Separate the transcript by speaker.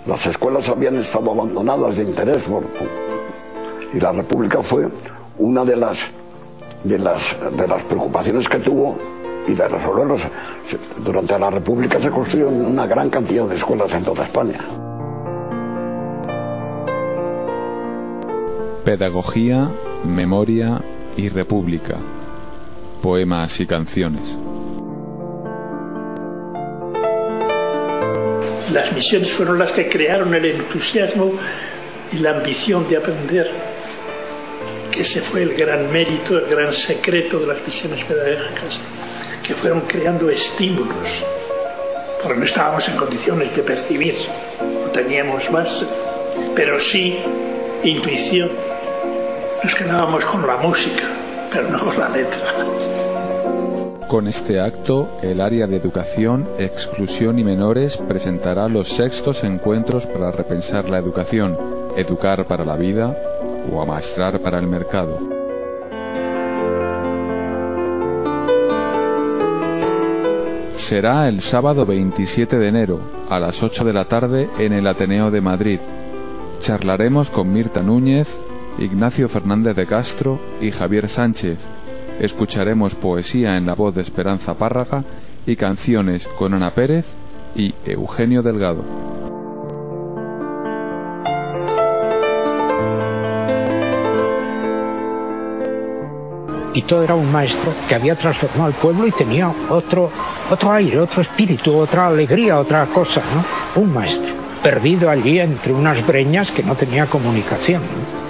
Speaker 1: Las escuelas habían estado abandonadas de interés y la República fue una de las preocupaciones que tuvo y de resolverlos. Durante la República se construyeron una gran cantidad de escuelas en toda España.
Speaker 2: Pedagogía, memoria y república. Poemas y canciones.
Speaker 3: Las misiones fueron las que crearon el entusiasmo y la ambición de aprender, que ese fue el gran mérito, el gran secreto de las misiones pedagógicas, que fueron creando estímulos, porque no estábamos en condiciones de percibir, no teníamos más, pero sí intuición. Nos quedábamos con la música, pero no con la letra.
Speaker 2: Con este acto, el área de Educación, Exclusión y Menores presentará los 6º encuentros para repensar la educación, educar para la vida o amaestrar para el mercado. Será el sábado 27 de enero, a las 8 de la tarde, en el Ateneo de Madrid. Charlaremos con Mirta Núñez, Ignacio Fernández de Castro y Javier Sánchez. Escucharemos poesía en la voz de Esperanza Párraga y canciones con Ana Pérez y Eugenio Delgado.
Speaker 4: Y todo era un maestro que había transformado al pueblo y tenía otro aire, otro espíritu, otra alegría, otra cosa, ¿no? Un maestro perdido allí entre unas breñas que no tenía comunicación, ¿no?